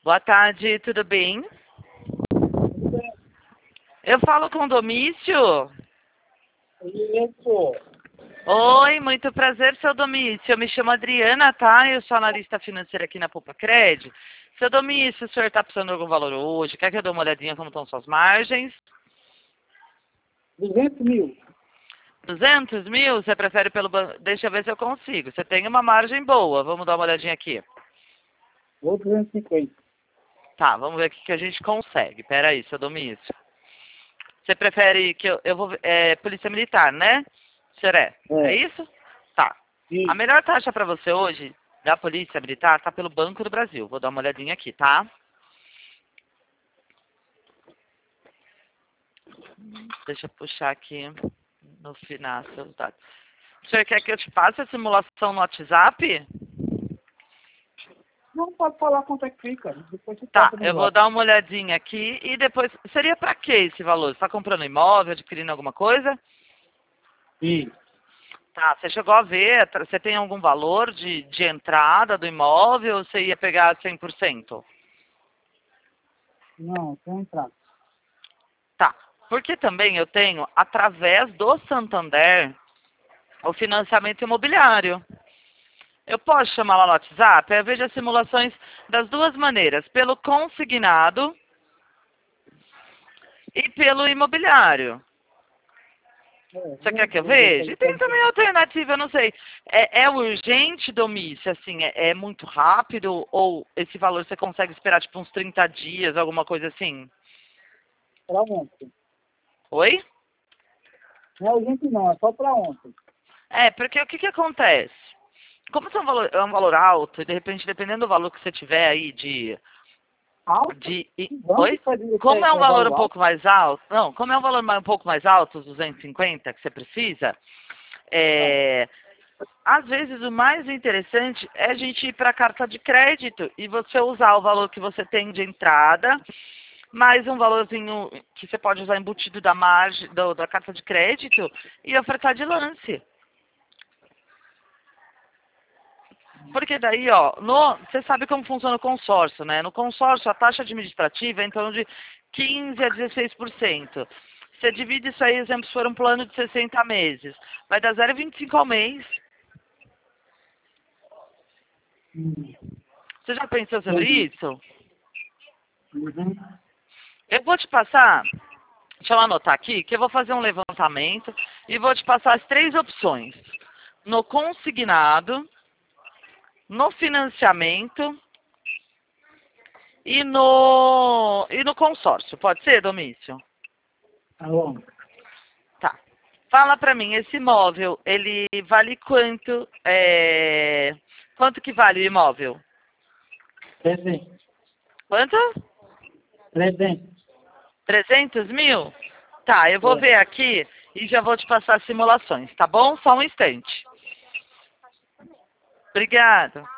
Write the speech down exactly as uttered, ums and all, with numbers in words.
Boa tarde, tudo bem? Eu falo com o Domício. Isso. Oi, muito prazer, seu Domício. Eu me chamo Adriana, tá? Eu sou analista financeira aqui na Poupa Cred. Seu Domício, o senhor está precisando de algum valor hoje? Quer que eu dê uma olhadinha como estão suas margens? duzentos mil. duzentos mil? Você prefere pelo banco? Deixa eu ver se eu consigo. Você tem uma margem boa. Vamos dar uma olhadinha aqui. Ou duzentos e cinquenta. Tá, vamos ver o que que a gente consegue. Pera aí, seu Domício. Você prefere que eu, eu vou... É polícia militar, né? O senhor é? É É. isso? Tá. A Sim. melhor taxa para você hoje, da polícia militar, tá pelo Banco do Brasil. Vou dar uma olhadinha aqui, tá? Deixa eu puxar aqui no final seus dados. O senhor quer que eu te passe a simulação no WhatsApp? Não pode falar quanto é que fica. Depois você Tá, passa no eu vou zap. dar uma olhadinha aqui e depois... Seria para que esse valor? Você está comprando imóvel, adquirindo alguma coisa? Sim. Tá, você chegou a ver, você tem algum valor de, de entrada do imóvel ou você ia pegar cem por cento? Não, sem entrar. Tá, porque também eu tenho, através do Santander, o financiamento imobiliário. Eu posso chamar lá no WhatsApp? Eu vejo as simulações das duas maneiras, pelo consignado e pelo imobiliário. É, Você quer vamos que eu ver se veja? ele E tem pode também ver. a alternativa, eu não sei. É, é urgente, Domício? Assim, é, é muito rápido? Ou esse valor você consegue esperar tipo uns trinta dias, alguma coisa assim? Pra ontem. Oi? Não é urgente não, é só pra ontem. É, porque o que que acontece? Como isso é um valor, é um valor alto, e de repente, dependendo do valor que você tiver aí de... Alto? de e- Que banco oi? faz isso Como aí é que um é valor um valor alto? pouco mais alto... Não, como é um valor mais- um pouco mais alto, os duzentos e cinquenta que você precisa, Tá. é... Às vezes o mais interessante é a gente ir para a carta de crédito e você usar o valor que você tem de entrada, mais um valorzinho que você pode usar embutido da margem, do- da carta de crédito e ofertar de lance. Porque daí, ó, no, você sabe como funciona o consórcio, né? No consórcio, a taxa administrativa é em torno de quinze a dezesseis por cento. Você divide isso aí, exemplo, se for um plano de sessenta meses, vai dar zero vírgula vinte e cinco ao mês. Hum. Você já pensou sobre Entendi. isso? Uhum. Eu vou te passar, deixa eu anotar aqui, que eu vou fazer um levantamento e vou te passar as três opções. No consignado, no financiamento e no, e no consórcio. Pode ser, Domício? Tá bom. Tá. Fala pra mim, esse imóvel, ele vale quanto? É... Quanto que vale o imóvel? trezentos. Quanto? trezentos. trezentos mil? Tá, eu vou É. ver aqui e já vou te passar as simulações, tá bom? Só um instante. Obrigada.